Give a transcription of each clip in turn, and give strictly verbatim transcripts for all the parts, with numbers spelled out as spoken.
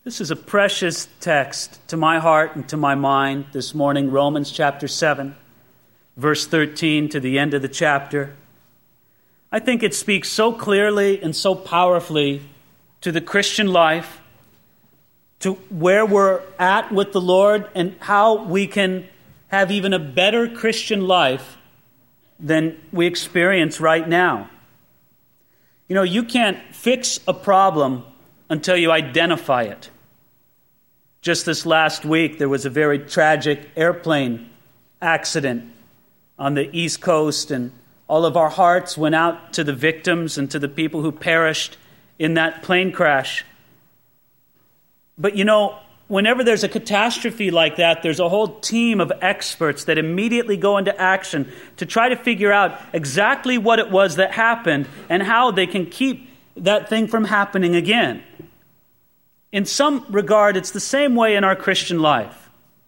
This is a precious text to my heart and to my mind this morning, Romans chapter seven, verse thirteen to the end of the chapter. I think it speaks so clearly and so powerfully to the Christian life, to where we're at with the Lord and how we can have even a better Christian life than we experience right now. You know, you can't fix a problem until you identify it. Just this last week, there was a very tragic airplane accident on the East Coast, and all of our hearts went out to the victims and to the people who perished in that plane crash. But you know, whenever there's a catastrophe like that, there's a whole team of experts that immediately go into action to try to figure out exactly what it was that happened and how they can keep that thing from happening again. In some regard, it's the same way in our Christian life.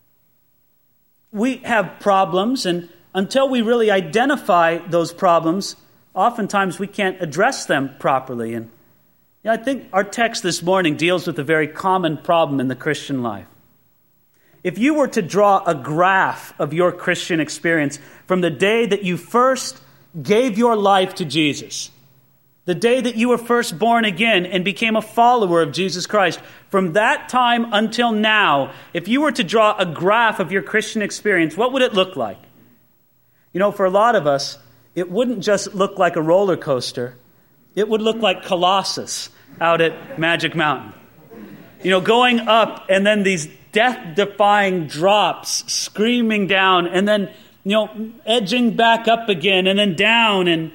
We have problems, and until we really identify those problems, oftentimes we can't address them properly. And you know, I think our text this morning deals with a very common problem in the Christian life. If you were to draw a graph of your Christian experience from the day that you first gave your life to Jesus, the day that you were first born again and became a follower of Jesus Christ, from that time until now, if you were to draw a graph of your Christian experience, what would it look like? You know, for a lot of us, it wouldn't just look like a roller coaster. It would look like Colossus out at Magic Mountain. You know, going up and then these death-defying drops screaming down and then, you know, edging back up again and then down. And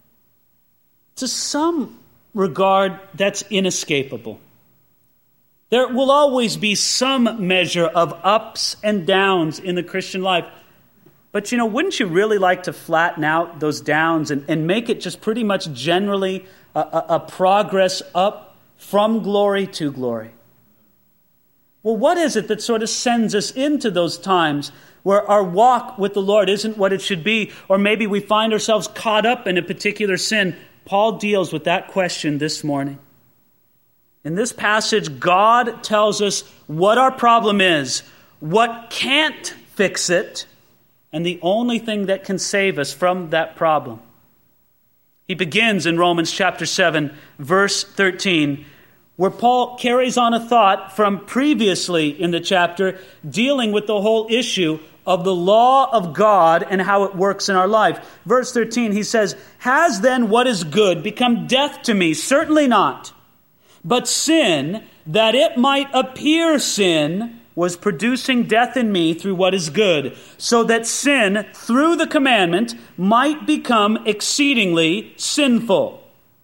to some regard, that's inescapable. There will always be some measure of ups and downs in the Christian life. But, you know, wouldn't you really like to flatten out those downs and, and make it just pretty much generally a, a, a progress up from glory to glory? Well, what is it that sort of sends us into those times where our walk with the Lord isn't what it should be, or maybe we find ourselves caught up in a particular sin? Paul deals with that question this morning. In this passage, God tells us what our problem is, what can't fix it, and the only thing that can save us from that problem. He begins in Romans chapter seven, verse thirteen, where Paul carries on a thought from previously in the chapter dealing with the whole issue of the law of God and how it works in our life. Verse thirteen, he says, "Has then what is good become death to me? Certainly not. But sin, that it might appear sin, was producing death in me through what is good, so that sin, through the commandment, might become exceedingly sinful."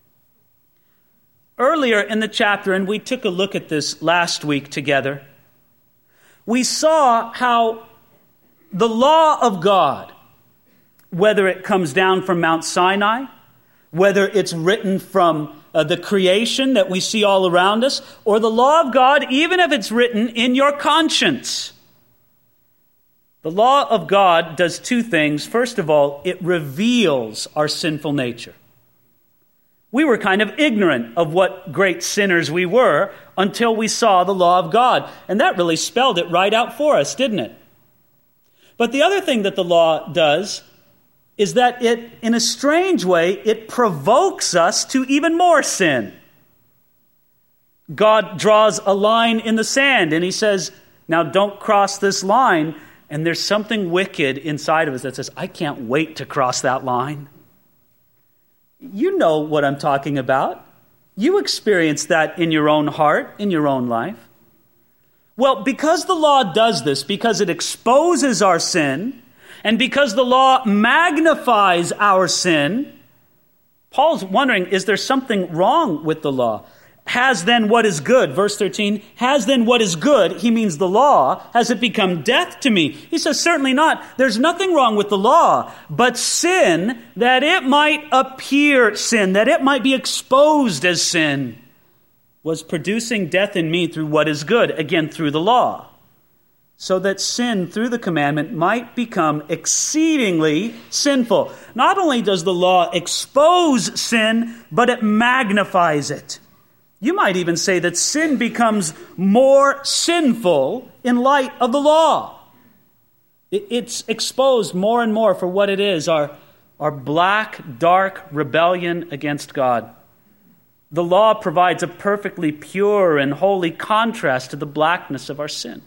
Earlier in the chapter, and we took a look at this last week together, we saw how the law of God, whether it comes down from Mount Sinai, whether it's written from uh, the creation that we see all around us, or the law of God, even if it's written in your conscience. The law of God does two things. First of all, it reveals our sinful nature. We were kind of ignorant of what great sinners we were until we saw the law of God. And that really spelled it right out for us, didn't it? But the other thing that the law does is that it, in a strange way, it provokes us to even more sin. God draws a line in the sand and he says, now don't cross this line. And there's something wicked inside of us that says, I can't wait to cross that line. You know what I'm talking about. You experience that in your own heart, in your own life. Well, because the law does this, because it exposes our sin, and because the law magnifies our sin, Paul's wondering, is there something wrong with the law? Has then what is good, verse thirteen, has then what is good, he means the law, has it become death to me? He says, certainly not. There's nothing wrong with the law, but sin, that it might appear sin, that it might be exposed as sin, was producing death in me through what is good, again, through the law, so that sin through the commandment might become exceedingly sinful. Not only does the law expose sin, but it magnifies it. You might even say that sin becomes more sinful in light of the law. It's exposed more and more for what it is, our, our black, dark rebellion against God. The law provides a perfectly pure and holy contrast to the blackness of our sin.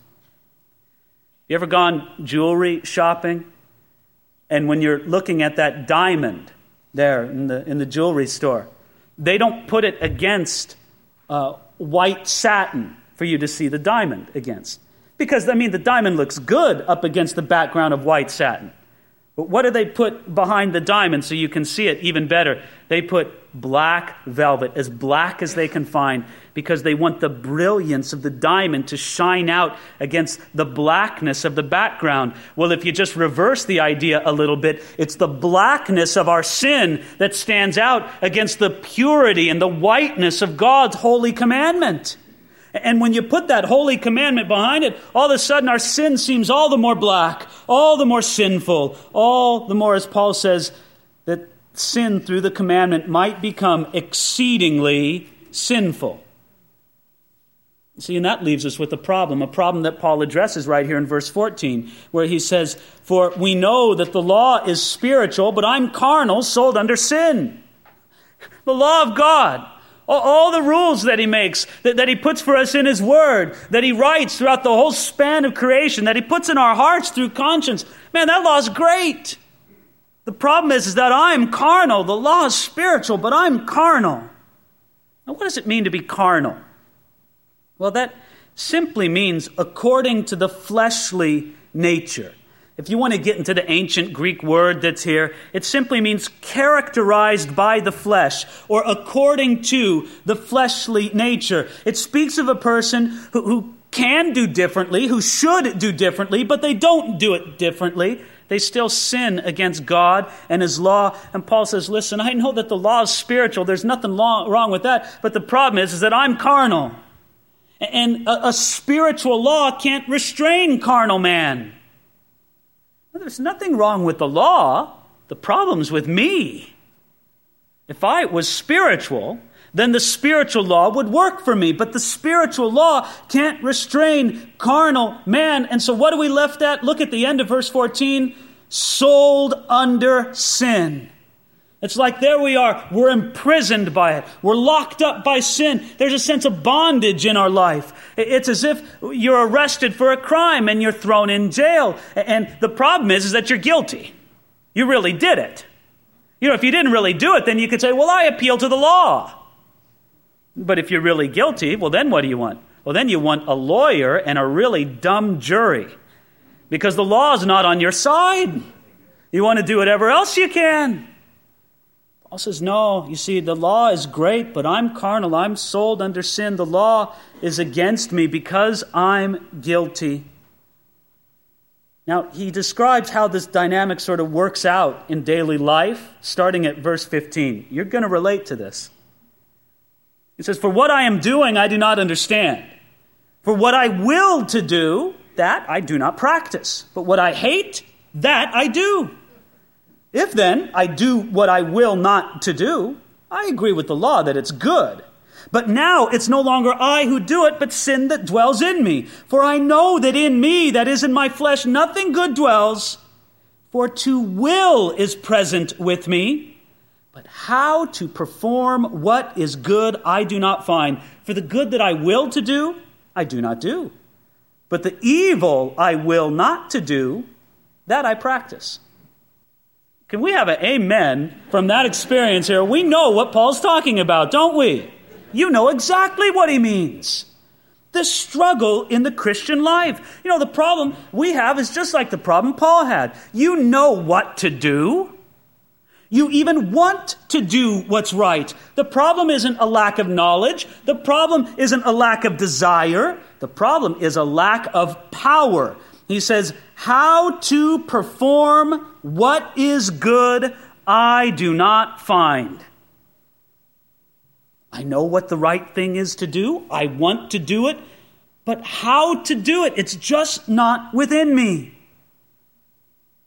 You ever gone jewelry shopping? And when you're looking at that diamond there in the, in the jewelry store, they don't put it against uh, white satin for you to see the diamond against. Because, I mean, the diamond looks good up against the background of white satin. But what do they put behind the diamond so you can see it even better? They put black velvet, as black as they can find, because they want the brilliance of the diamond to shine out against the blackness of the background. Well, if you just reverse the idea a little bit, it's the blackness of our sin that stands out against the purity and the whiteness of God's holy commandment. And when you put that holy commandment behind it, all of a sudden our sin seems all the more black, all the more sinful, all the more, as Paul says, that sin through the commandment might become exceedingly sinful. See, and that leaves us with a problem, a problem that Paul addresses right here in verse fourteen, where he says, "For we know that the law is spiritual, but I'm carnal, sold under sin." The law of God, all the rules that he makes, that, that he puts for us in his word, that he writes throughout the whole span of creation, that he puts in our hearts through conscience. Man, that law is great. The problem is, is that I'm carnal. The law is spiritual, but I'm carnal. Now, what does it mean to be carnal? Well, that simply means according to the fleshly nature. If you want to get into the ancient Greek word that's here, it simply means characterized by the flesh, or according to the fleshly nature. It speaks of a person who, who can do differently, who should do differently, but they don't do it differently. They still sin against God and his law. And Paul says, listen, I know that the law is spiritual. There's nothing wrong with that. But the problem is, is that I'm carnal. And a, a spiritual law can't restrain carnal man. There's nothing wrong with the law. The problem's with me. If I was spiritual, then the spiritual law would work for me. But the spiritual law can't restrain carnal man. And so what are we left at? Look at the end of verse fourteen. Sold under sin. It's like there we are. We're imprisoned by it. We're locked up by sin. There's a sense of bondage in our life. It's as if you're arrested for a crime and you're thrown in jail. And the problem is, is that you're guilty. You really did it. You know, if you didn't really do it, then you could say, well, I appeal to the law. But if you're really guilty, well, then what do you want? Well, then you want a lawyer and a really dumb jury. Because the law is not on your side. You want to do whatever else you can. Paul says, no, you see, the law is great, but I'm carnal. I'm sold under sin. The law is against me because I'm guilty. Now, he describes how this dynamic sort of works out in daily life, starting at verse fifteen. You're going to relate to this. He says, for what I am doing, I do not understand. For what I will to do, that I do not practice. But what I hate, that I do. If then I do what I will not to do, I agree with the law that it's good. But now it's no longer I who do it, but sin that dwells in me. For I know that in me, that is in my flesh, nothing good dwells. For to will is present with me, but how to perform what is good I do not find. For the good that I will to do, I do not do. But the evil I will not to do, that I practice. Can we have an amen from that experience here? We know what Paul's talking about, don't we? You know exactly what he means. The struggle in the Christian life. You know, the problem we have is just like the problem Paul had. You know what to do. You even want to do what's right. The problem isn't a lack of knowledge. The problem isn't a lack of desire. The problem is a lack of power. He says, how to perform what is good, I do not find. I know what the right thing is to do. I want to do it. But how to do it, it's just not within me.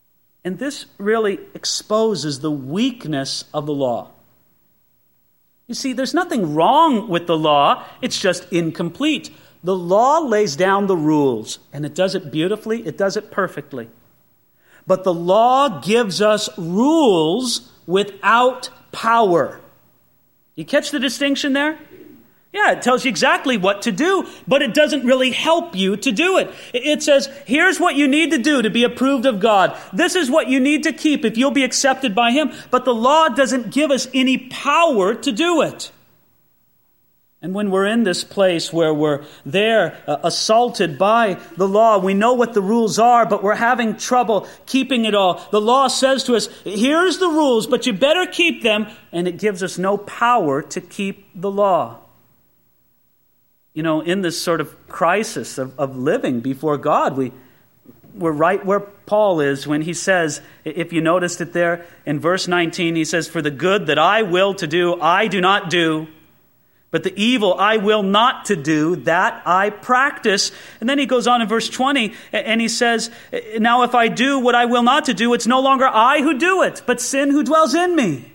And this really exposes the weakness of the law. You see, there's nothing wrong with the law. It's just incomplete. The law lays down the rules, and it does it beautifully. It does it perfectly. But the law gives us rules without power. You catch the distinction there? Yeah, it tells you exactly what to do, but it doesn't really help you to do it. It says, here's what you need to do to be approved of God. This is what you need to keep if you'll be accepted by Him. But the law doesn't give us any power to do it. And when we're in this place where we're there uh, assaulted by the law, we know what the rules are, but we're having trouble keeping it all. The law says to us, here's the rules, but you better keep them. And it gives us no power to keep the law. You know, in this sort of crisis of, of living before God, we, we're right where Paul is when he says, if you noticed it there in verse nineteen, he says, for the good that I will to do, I do not do. But the evil I will not to do, that I practice. And then he goes on in verse twenty, and he says, now if I do what I will not to do, it's no longer I who do it, but sin who dwells in me.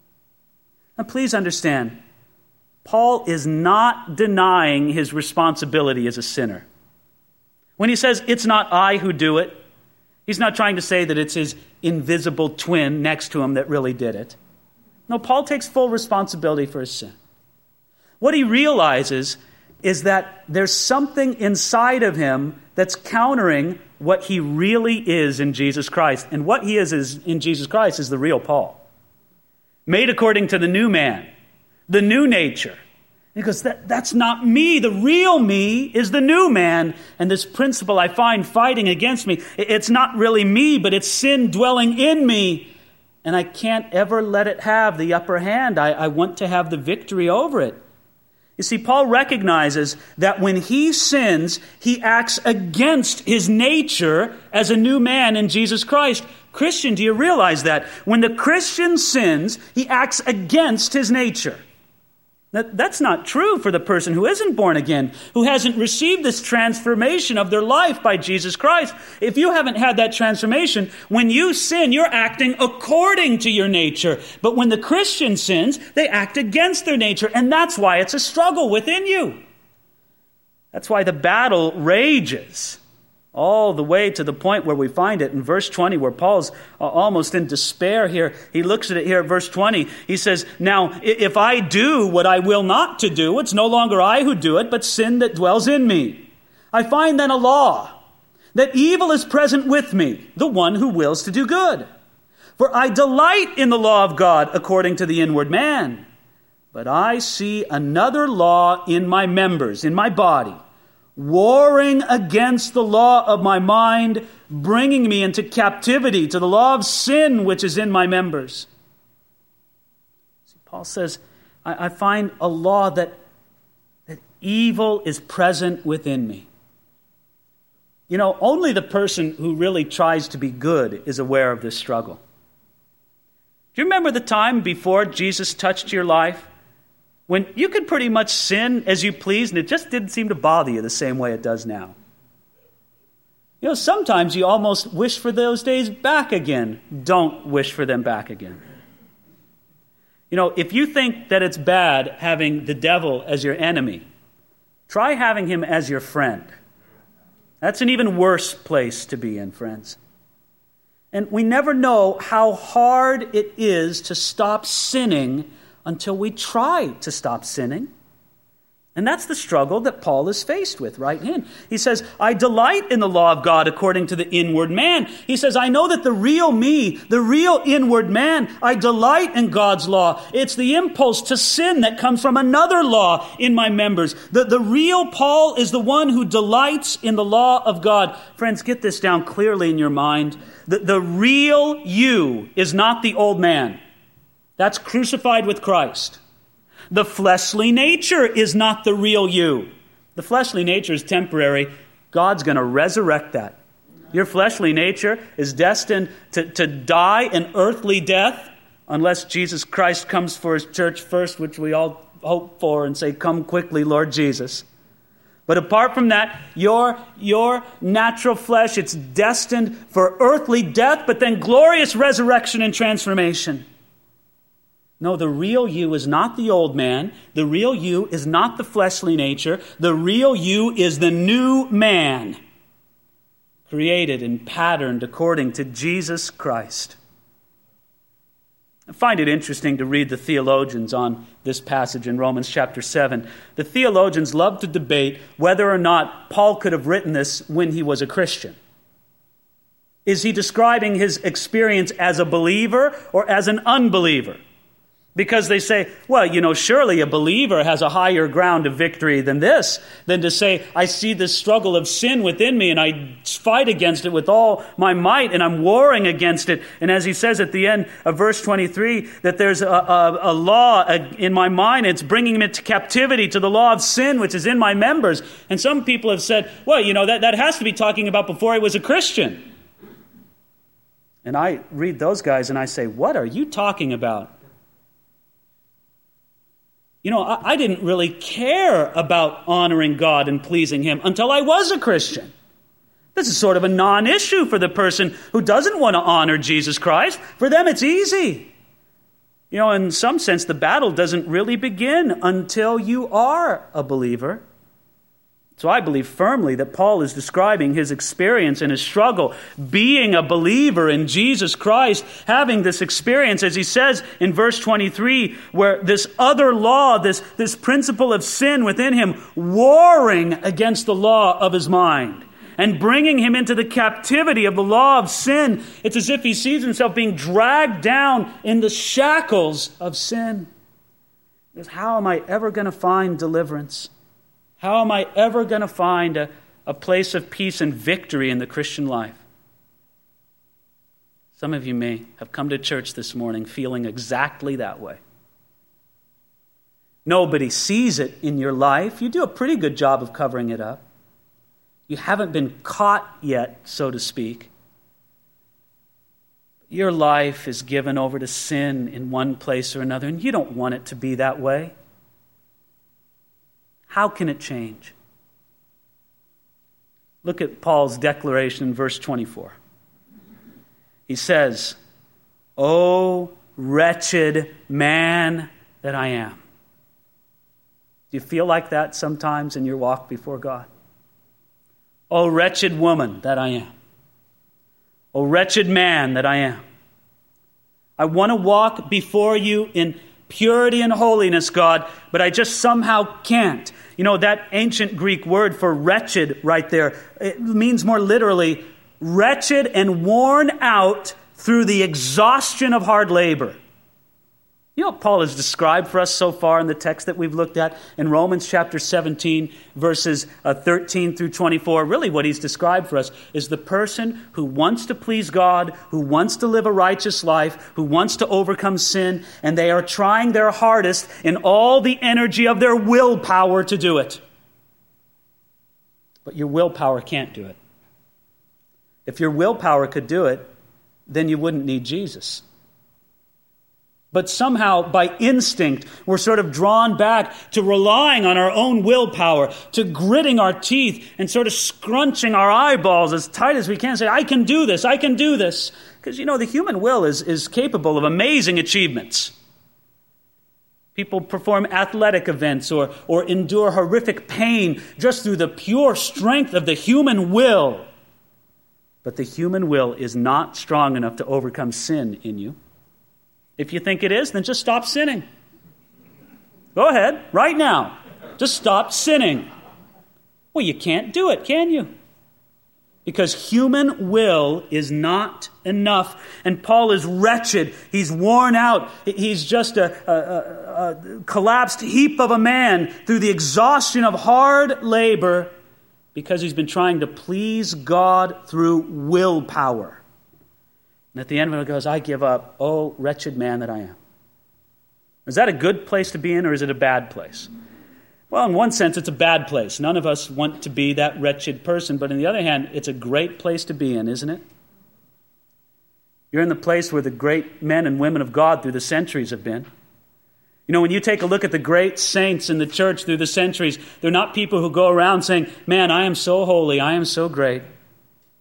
Now please understand, Paul is not denying his responsibility as a sinner. When he says, it's not I who do it, he's not trying to say that it's his invisible twin next to him that really did it. No, Paul takes full responsibility for his sin. What he realizes is that there's something inside of him that's countering what he really is in Jesus Christ. And what he is, is in Jesus Christ is the real Paul. Made according to the new man, the new nature. He goes, that, that's not me. The real me is the new man. And this principle I find fighting against me, it's not really me, but it's sin dwelling in me. And I can't ever let it have the upper hand. I, I want to have the victory over it. You see, Paul recognizes that when he sins, he acts against his nature as a new man in Jesus Christ. Christian, do you realize that? When the Christian sins, he acts against his nature. That, that's not true for the person who isn't born again, who hasn't received this transformation of their life by Jesus Christ. If you haven't had that transformation, when you sin, you're acting according to your nature. But when the Christian sins, they act against their nature. And that's why it's a struggle within you. That's why the battle rages all the way to the point where we find it in verse twenty, where Paul's uh, almost in despair here. He looks at it here at verse twenty. He says, now, if I do what I will not to do, it's no longer I who do it, but sin that dwells in me. I find then a law, that evil is present with me, the one who wills to do good. For I delight in the law of God according to the inward man. But I see another law in my members, in my body, warring against the law of my mind, bringing me into captivity to the law of sin which is in my members. See, Paul says, I, I find a law that, that evil is present within me. You know, only the person who really tries to be good is aware of this struggle. Do you remember the time before Jesus touched your life? When you could pretty much sin as you pleased, and it just didn't seem to bother you the same way it does now. You know, sometimes you almost wish for those days back again. Don't wish for them back again. You know, if you think that it's bad having the devil as your enemy, try having him as your friend. That's an even worse place to be in, friends. And we never know how hard it is to stop sinning until we try to stop sinning. And that's the struggle that Paul is faced with right in. He says, I delight in the law of God according to the inward man. He says, I know that the real me, the real inward man, I delight in God's law. It's the impulse to sin that comes from another law in my members. The, the real Paul is the one who delights in the law of God. Friends, get this down clearly in your mind. The, the real you is not the old man. That's crucified with Christ. The fleshly nature is not the real you. The fleshly nature is temporary. God's going to resurrect that. Your fleshly nature is destined to, to die an earthly death unless Jesus Christ comes for his church first, which we all hope for and say, come quickly, Lord Jesus. But apart from that, your, your natural flesh, it's destined for earthly death, but then glorious resurrection and transformation. No, the real you is not the old man. The real you is not the fleshly nature. The real you is the new man, created and patterned according to Jesus Christ. I find it interesting to read the theologians on this passage in Romans chapter seven. The theologians love to debate whether or not Paul could have written this when he was a Christian. Is he describing his experience as a believer or as an unbeliever? Because they say, well, you know, surely a believer has a higher ground of victory than this, than to say, I see this struggle of sin within me and I fight against it with all my might and I'm warring against it. And as he says at the end of verse twenty-three, that there's a, a, a law in my mind, it's bringing me to captivity to the law of sin, which is in my members. And some people have said, well, you know, that, that has to be talking about before I was a Christian. And I read those guys and I say, what are you talking about? You know, I, I didn't really care about honoring God and pleasing Him until I was a Christian. This is sort of a non-issue for the person who doesn't want to honor Jesus Christ. For them, it's easy. You know, in some sense, the battle doesn't really begin until you are a believer. So I believe firmly that Paul is describing his experience and his struggle, being a believer in Jesus Christ, having this experience, as he says in verse twenty-three, where this other law, this, this principle of sin within him, warring against the law of his mind and bringing him into the captivity of the law of sin. It's as if he sees himself being dragged down in the shackles of sin. Because how am I ever going to find deliverance? How am I ever going to find a, a place of peace and victory in the Christian life? Some of you may have come to church this morning feeling exactly that way. Nobody sees it in your life. You do a pretty good job of covering it up. You haven't been caught yet, so to speak. Your life is given over to sin in one place or another, and you don't want it to be that way. How can it change? Look at Paul's declaration in verse twenty-four. He says, "O wretched man that I am." Do you feel like that sometimes in your walk before God? "O wretched woman that I am. O wretched man that I am. I want to walk before you in purity and holiness, God, but I just somehow can't." You know, that ancient Greek word for wretched right there, it means more literally, wretched and worn out through the exhaustion of hard labor. You know what Paul has described for us so far in the text that we've looked at in Romans chapter seventeen, verses uh, thirteen through twenty-four. Really what he's described for us is the person who wants to please God, who wants to live a righteous life, who wants to overcome sin, and they are trying their hardest in all the energy of their willpower to do it. But your willpower can't do it. If your willpower could do it, then you wouldn't need Jesus. But somehow, by instinct, we're sort of drawn back to relying on our own willpower, to gritting our teeth and sort of scrunching our eyeballs as tight as we can, say, I can do this, I can do this. Because, you know, the human will is, is capable of amazing achievements. People perform athletic events or, or endure horrific pain just through the pure strength of the human will. But the human will is not strong enough to overcome sin in you. If you think it is, then just stop sinning. Go ahead, right now. Just stop sinning. Well, you can't do it, can you? Because human will is not enough. And Paul is wretched. He's worn out. He's just a, a, a, a collapsed heap of a man through the exhaustion of hard labor because he's been trying to please God through willpower. And at the end of it, it goes, I give up. Oh, wretched man that I am. Is that a good place to be in, or is it a bad place? Well, in one sense, it's a bad place. None of us want to be that wretched person. But on the other hand, it's a great place to be in, isn't it? You're in the place where the great men and women of God through the centuries have been. You know, when you take a look at the great saints in the church through the centuries, they're not people who go around saying, man, I am so holy, I am so great.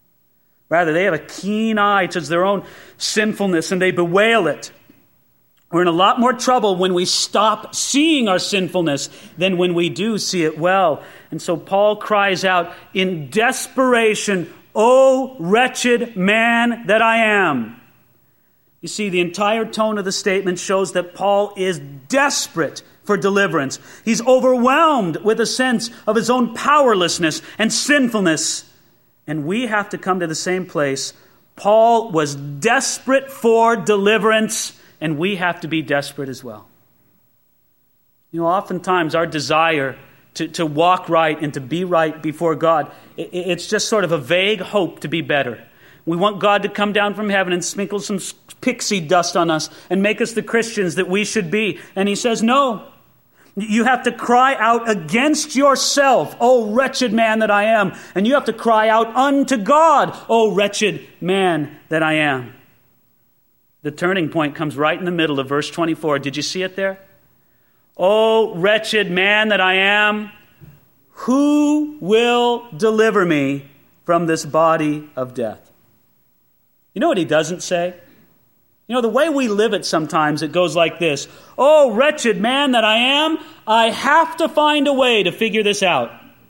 Rather, they have a keen eye towards their own sinfulness and they bewail it. We're in a lot more trouble when we stop seeing our sinfulness than when we do see it well. And so Paul cries out in desperation, "O wretched man that I am." You see, the entire tone of the statement shows that Paul is desperate for deliverance. He's overwhelmed with a sense of his own powerlessness and sinfulness. And we have to come to the same place. Paul was desperate for deliverance, and we have to be desperate as well. You know, oftentimes our desire to, to walk right and to be right before God, it, it's just sort of a vague hope to be better. We want God to come down from heaven and sprinkle some pixie dust on us and make us the Christians that we should be. And he says, no. You have to cry out against yourself, "O wretched man that I am." And you have to cry out unto God, "O wretched man that I am." The turning point comes right in the middle of verse twenty-four. Did you see it there? "O wretched man that I am, who will deliver me from this body of death?" You know what he doesn't say? You know, the way we live it sometimes, it goes like this. "Oh, wretched man that I am, I have to find a way to figure this out.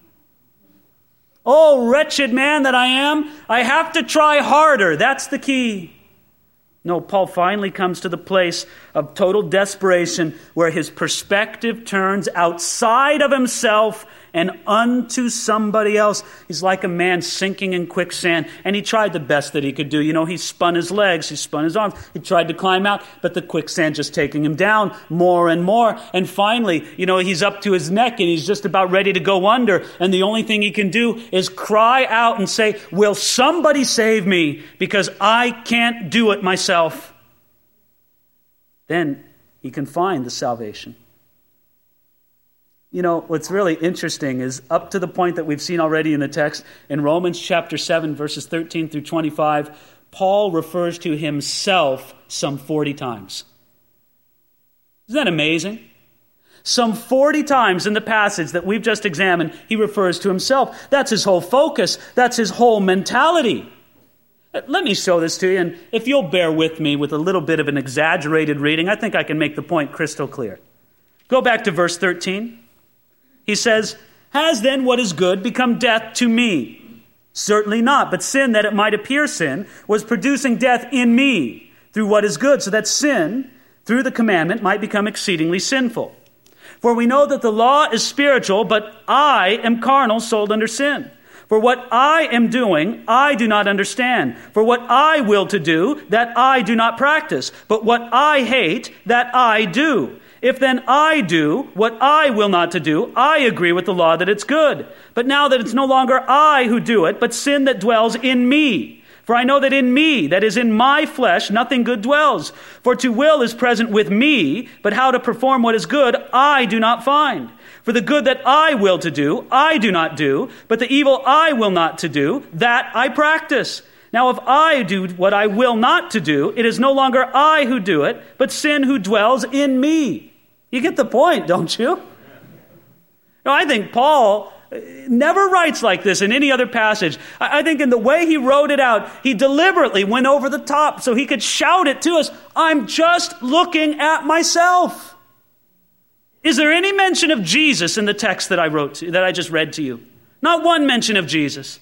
Oh, wretched man that I am, I have to try harder. That's the key." No, Paul finally comes to the place of total desperation where his perspective turns outside of himself and unto somebody else. He's like a man sinking in quicksand, and he tried the best that he could do. You know, he spun his legs, he spun his arms, he tried to climb out, but the quicksand just taking him down more and more. And finally, you know, he's up to his neck and he's just about ready to go under. And the only thing he can do is cry out and say, "Will somebody save me? Because I can't do it myself." Then he can find the salvation. You know, what's really interesting is up to the point that we've seen already in the text, in Romans chapter seven, verses thirteen through twenty-five, Paul refers to himself some forty times. Isn't that amazing? Some forty times in the passage that we've just examined, he refers to himself. That's his whole focus. That's his whole mentality. Let me show this to you, and if you'll bear with me with a little bit of an exaggerated reading, I think I can make the point crystal clear. Go back to verse thirteen. He says, "Has then what is good become death to me? Certainly not, but sin, that it might appear sin, was producing death in me through what is good, so that sin, through the commandment, might become exceedingly sinful. For we know that the law is spiritual, but I am carnal, sold under sin. For what I am doing, I do not understand. For what I will to do, that I do not practice. But what I hate, that I do. If then I do what I will not to do, I agree with the law that it's good. But now that it's no longer I who do it, but sin that dwells in me. For I know that in me, that is in my flesh, nothing good dwells. For to will is present with me, but how to perform what is good, I do not find. For the good that I will to do, I do not do, but the evil I will not to do, that I practice. Now if I do what I will not to do, it is no longer I who do it, but sin who dwells in me." You get the point, don't you? Now, I think Paul never writes like this in any other passage. I think in the way he wrote it out, he deliberately went over the top so he could shout it to us. I'm just looking at myself. Is there any mention of Jesus in the text that I wrote to, that I just read to you? Not one mention of Jesus.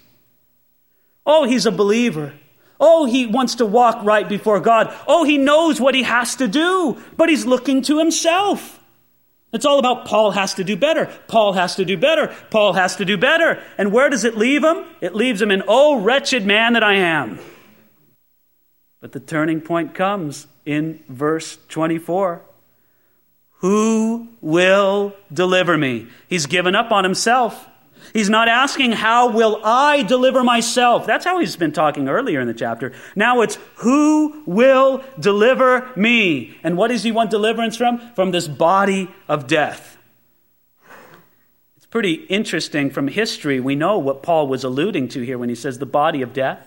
Oh, he's a believer. Oh, he wants to walk right before God. Oh, he knows what he has to do, but he's looking to himself. It's all about Paul has to do better. Paul has to do better. Paul has to do better. And where does it leave him? It leaves him in, "Oh, wretched man that I am." But the turning point comes in verse twenty-four. Who will deliver me? He's given up on himself. He's not asking, how will I deliver myself? That's how he's been talking earlier in the chapter. Now it's, who will deliver me? And what does he want deliverance from? From this body of death. It's pretty interesting from history. We know what Paul was alluding to here when he says the body of death.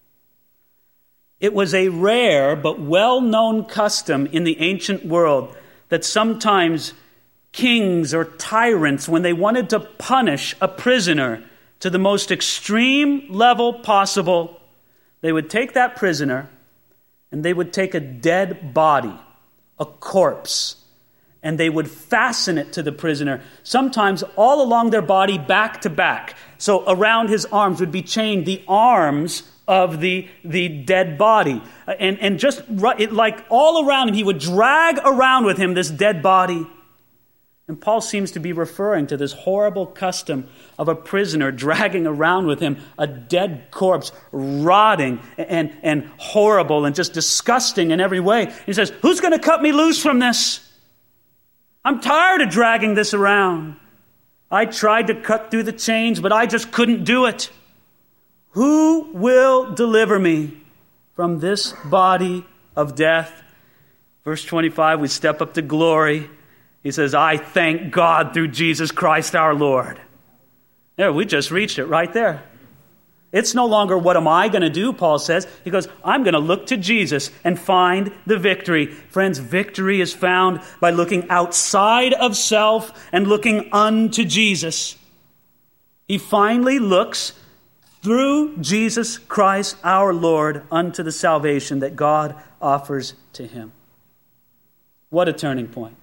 It was a rare but well-known custom in the ancient world that sometimes kings or tyrants, when they wanted to punish a prisoner to the most extreme level possible, they would take that prisoner and they would take a dead body, a corpse, and they would fasten it to the prisoner, sometimes all along their body, back to back. So around his arms would be chained the arms of the, the dead body. And, and just it, like all around him, he would drag around with him this dead body. And Paul seems to be referring to this horrible custom of a prisoner dragging around with him a dead corpse, rotting and, and horrible and just disgusting in every way. He says, who's going to cut me loose from this? I'm tired of dragging this around. I tried to cut through the chains, but I just couldn't do it. Who will deliver me from this body of death? Verse twenty-five, we step up to glory. He says, I thank God through Jesus Christ our Lord. There, we just reached it right there. It's no longer what am I going to do, Paul says. He goes, I'm going to look to Jesus and find the victory. Friends, victory is found by looking outside of self and looking unto Jesus. He finally looks through Jesus Christ our Lord unto the salvation that God offers to him. What a turning point.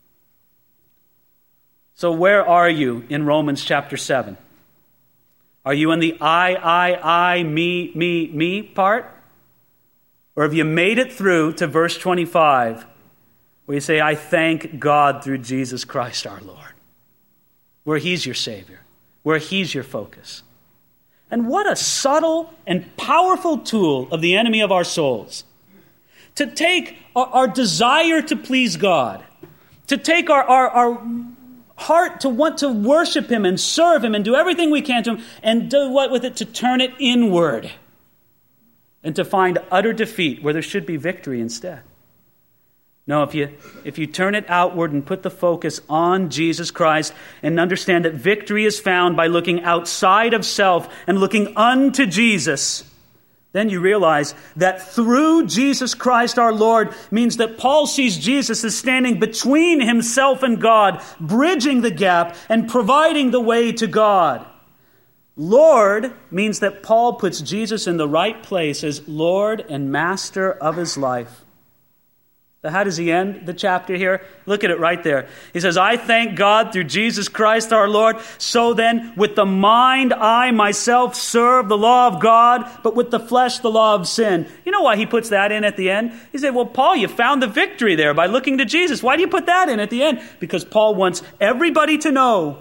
So where are you in Romans chapter seven? Are you in the I, I, I, me, me, me part? Or have you made it through to verse twenty-five where you say, I thank God through Jesus Christ our Lord, where he's your Savior, where he's your focus? And what a subtle and powerful tool of the enemy of our souls. To take our, our desire to please God, to take our, our, our heart to want to worship him and serve him and do everything we can to him, and do what with it? To turn it inward and to find utter defeat where there should be victory instead. No, if you if you turn it outward and put the focus on Jesus Christ and understand that victory is found by looking outside of self and looking unto Jesus, then you realize that through Jesus Christ our Lord means that Paul sees Jesus as standing between himself and God, bridging the gap and providing the way to God. Lord means that Paul puts Jesus in the right place as Lord and Master of his life. So how does he end the chapter here? Look at it right there. He says, I thank God through Jesus Christ our Lord. So then, with the mind, I myself serve the law of God, but with the flesh, the law of sin. You know why he puts that in at the end? He said, well, Paul, you found the victory there by looking to Jesus. Why do you put that in at the end? Because Paul wants everybody to know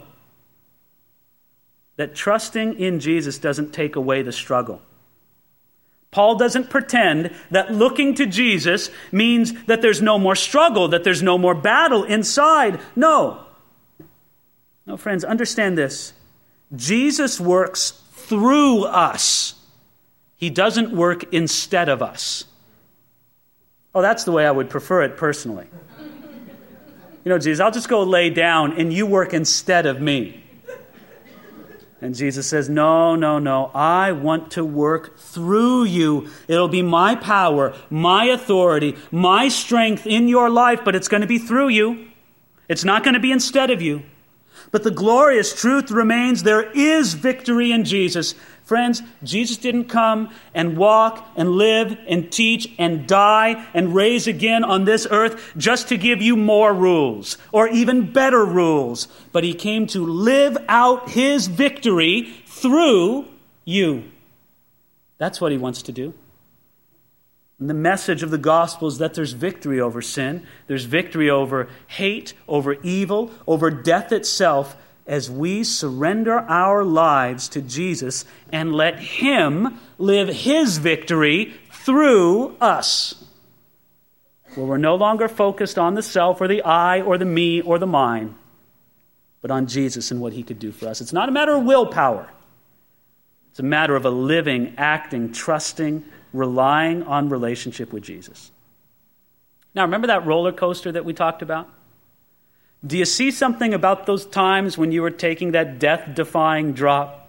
that trusting in Jesus doesn't take away the struggle. Paul doesn't pretend that looking to Jesus means that there's no more struggle, that there's no more battle inside. No. No, friends, understand this. Jesus works through us. He doesn't work instead of us. Oh, that's the way I would prefer it personally. You know, Jesus, I'll just go lay down and you work instead of me. And Jesus says, no, no, no. I want to work through you. It'll be my power, my authority, my strength in your life, but it's going to be through you. It's not going to be instead of you. But the glorious truth remains, there is victory in Jesus. Friends, Jesus didn't come and walk and live and teach and die and raise again on this earth just to give you more rules or even better rules. But he came to live out his victory through you. That's what he wants to do. And the message of the gospel is that there's victory over sin. There's victory over hate, over evil, over death itself, as we surrender our lives to Jesus and let him live his victory through us. Where we're no longer focused on the self or the I or the me or the mine, but on Jesus and what he could do for us. It's not a matter of willpower. It's a matter of a living, acting, trusting, relying on relationship with Jesus. Now, remember that roller coaster that we talked about? Do you see something about those times when you were taking that death-defying drop?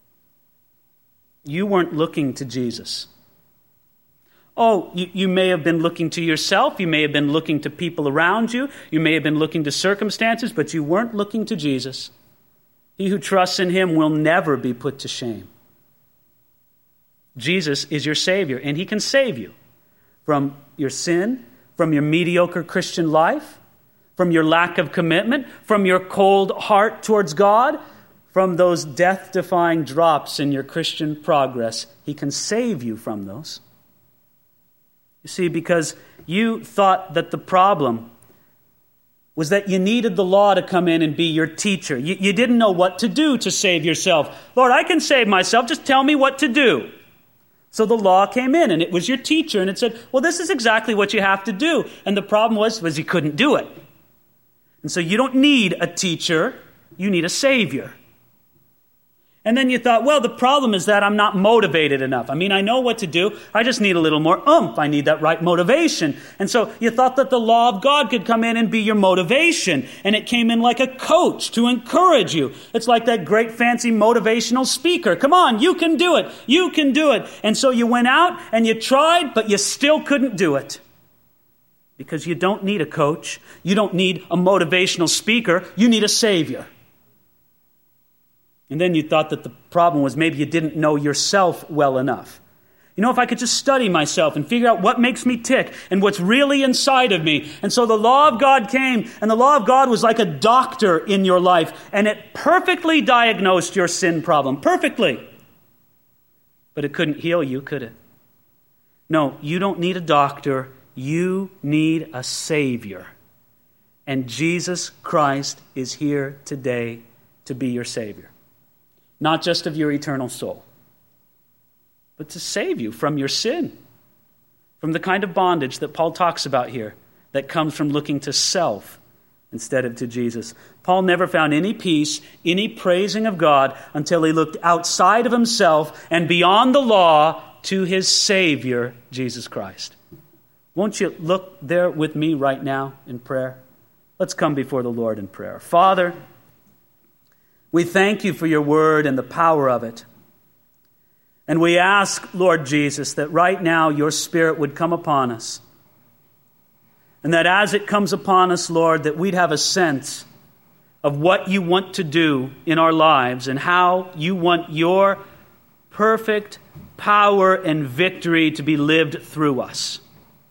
You weren't looking to Jesus. Oh, you, you may have been looking to yourself. You may have been looking to people around you. You may have been looking to circumstances, but you weren't looking to Jesus. He who trusts in him will never be put to shame. Jesus is your Savior, and he can save you from your sin, From your mediocre Christian life? From your lack of commitment? From your cold heart towards God? From those death-defying drops in your Christian progress? He can save you from those. You see, because you thought that the problem was that you needed the law to come in and be your teacher. You, you didn't know what to do to save yourself. Lord, I can save myself. Just tell me what to do. So the law came in, and it was your teacher, and it said, well, this is exactly what you have to do. And the problem was, was you couldn't do it. And so you don't need a teacher. You need a Savior. And then you thought, well, the problem is that I'm not motivated enough. I mean, I know what to do. I just need a little more oomph. I need that right motivation. And so you thought that the law of God could come in and be your motivation. And it came in like a coach to encourage you. It's like that great fancy motivational speaker. Come on, you can do it. You can do it. And so you went out and you tried, but you still couldn't do it. Because you don't need a coach. You don't need a motivational speaker. You need a Savior. And then you thought that the problem was maybe you didn't know yourself well enough. You know, if I could just study myself and figure out what makes me tick and what's really inside of me. And so the law of God came, and the law of God was like a doctor in your life, and it perfectly diagnosed your sin problem. Perfectly. But it couldn't heal you, could it? No, you don't need a doctor. You need a Savior. And Jesus Christ is here today to be your Savior. Not just of your eternal soul, but to save you from your sin, from the kind of bondage that Paul talks about here that comes from looking to self instead of to Jesus. Paul never found any peace, any praising of God until he looked outside of himself and beyond the law to his Savior, Jesus Christ. Won't you look there with me right now in prayer? Let's come before the Lord in prayer. Father, we thank you for your word and the power of it. And we ask, Lord Jesus, that right now your Spirit would come upon us. And that as it comes upon us, Lord, that we'd have a sense of what you want to do in our lives and how you want your perfect power and victory to be lived through us.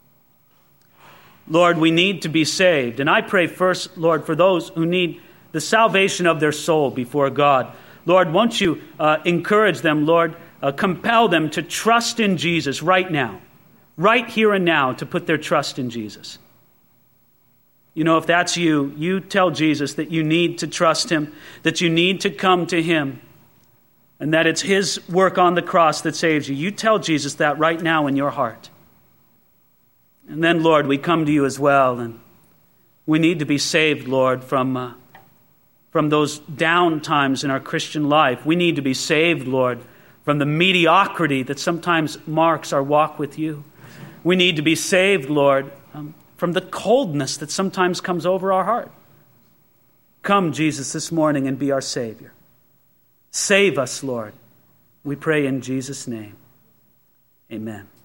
Lord, we need to be saved. And I pray first, Lord, for those who need the salvation of their soul before God. Lord, won't you uh, encourage them, Lord, uh, compel them to trust in Jesus right now, right here and now, to put their trust in Jesus. You know, if that's you, you tell Jesus that you need to trust him, that you need to come to him, and that it's his work on the cross that saves you. You tell Jesus that right now in your heart. And then, Lord, we come to you as well, and we need to be saved, Lord, from uh, from those down times in our Christian life. We need to be saved, Lord, from the mediocrity that sometimes marks our walk with you. We need to be saved, Lord, um, from the coldness that sometimes comes over our heart. Come, Jesus, this morning and be our Savior. Save us, Lord. We pray in Jesus' name. Amen.